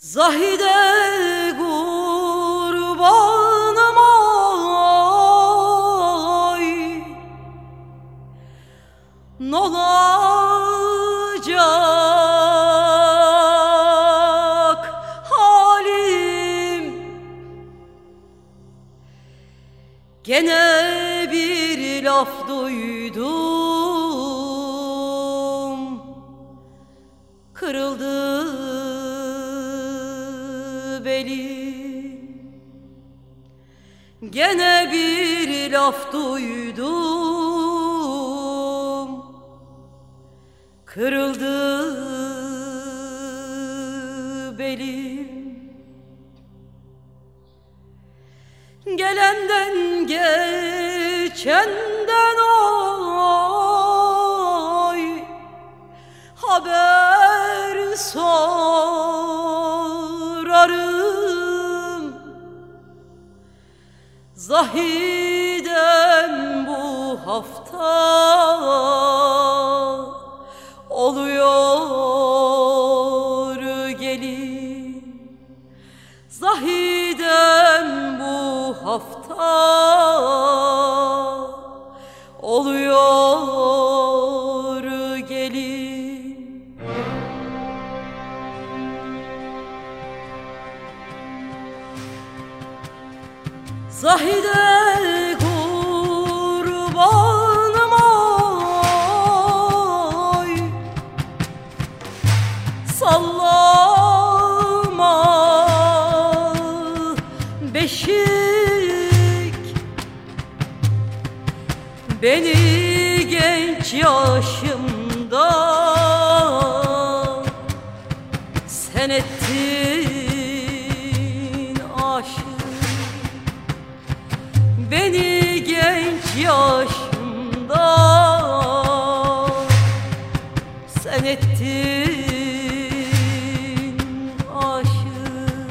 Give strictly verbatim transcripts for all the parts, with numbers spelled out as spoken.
Zahide kurbanım oy, n'olacak halim? Gene bir laf duydum, kırıldı belim. Gene bir laf duydum, kırıldı belim. Gelenden geçenden oy, haber sorarım. Zahidem bu hafta oluyor gelin. Zahidem bu hafta oluyor gelin. Zahide kurbanım oy, sallama beşik. Beni genç yaşımda sen ettin aşık. Beni genç yaşımda sen ettin aşık.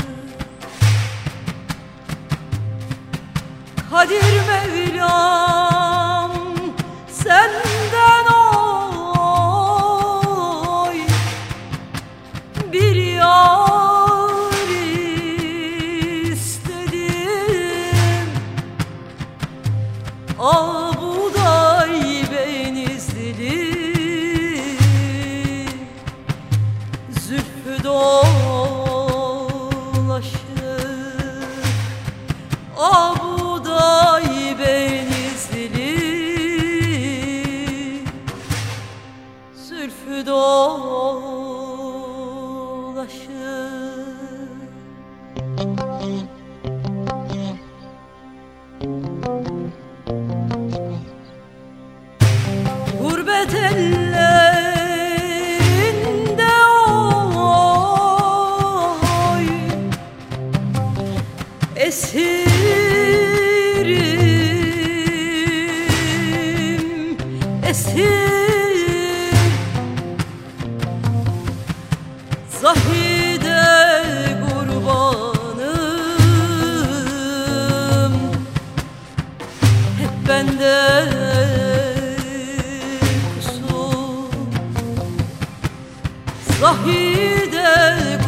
Kadir Mevlam senden oy, bir yar istedim. Abuday benizli, zülfü dolaşır. Abuday benizli, zülfü dolaşır. Gurbet ellerinde oy, esirim, esir. Zahide kurbanım, hep bende Zahide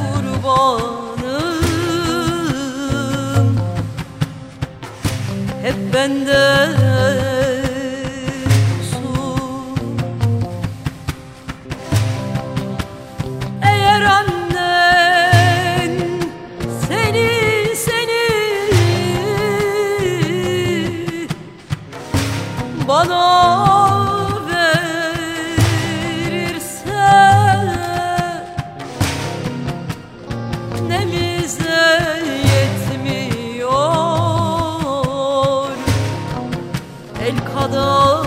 kurbanım, hep bende kusur. Eğer annen seni seni bana el kadar